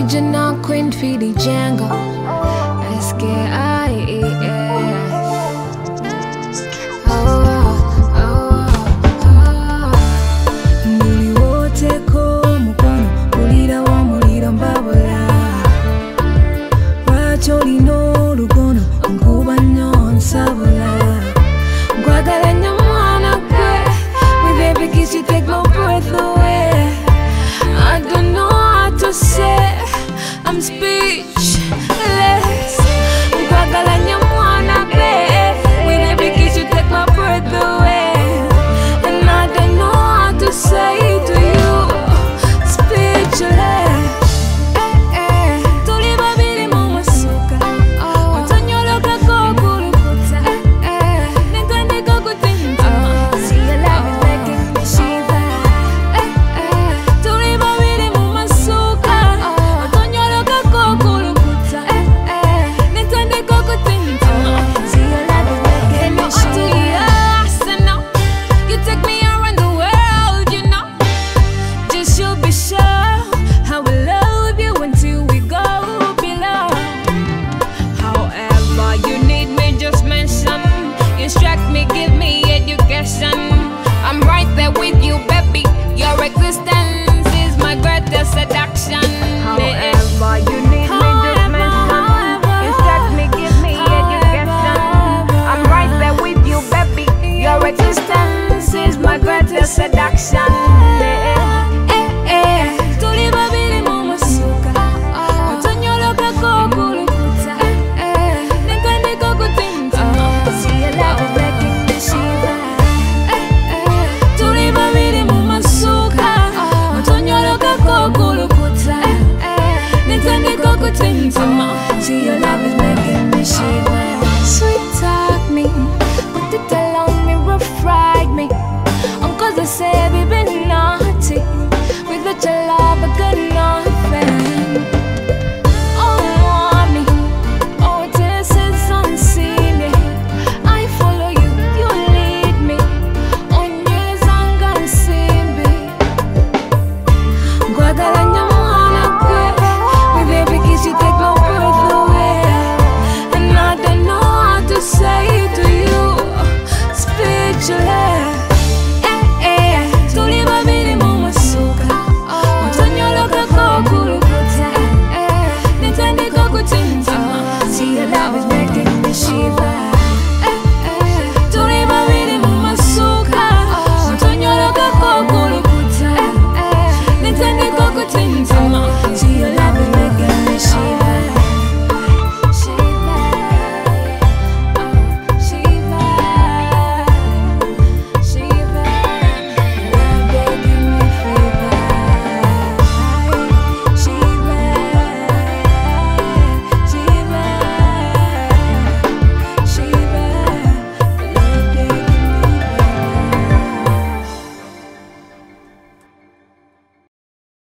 Original queen for the Django. SKIES. Muli wote ko mukono mulira wa mulira mbabula. Wacholino lugono nkuba nnyo nsabula. Gwagala nnyo mwana gwe. With every kiss you take my breath away. I don't know how to say, I'm speechless. Gwagala nnyo mwana gwe. With every kiss you take my breath away. And I don't know how to say to you, speechless. Tuli babiri mu masuka, otonyoloka kukulukuta. Nentandika kutintima, see you like me making me shiver. Tuli babiri mu masuka, otonyoloka kukulukuta. Nentandika kutintima, see you like me making me shiver. Yes, I know you take me around the world, you know. Just you be sure I will love you until we go below. However you need me, just mention. Instruct me, give me education. I'm right there with you, baby. Your existence is my greatest seduction. However you need me, just mention. Instruct me, give me education. I'm right there with you, baby. Your existence is my greatest seduction. Tuli babiri mu masuka, otonyoloka kukulukuta. Nentandika kutintima, see you like me making me shiver. Tuli babiri mu masuka, otonyoloka kukulukuta. Nentandika kutintima.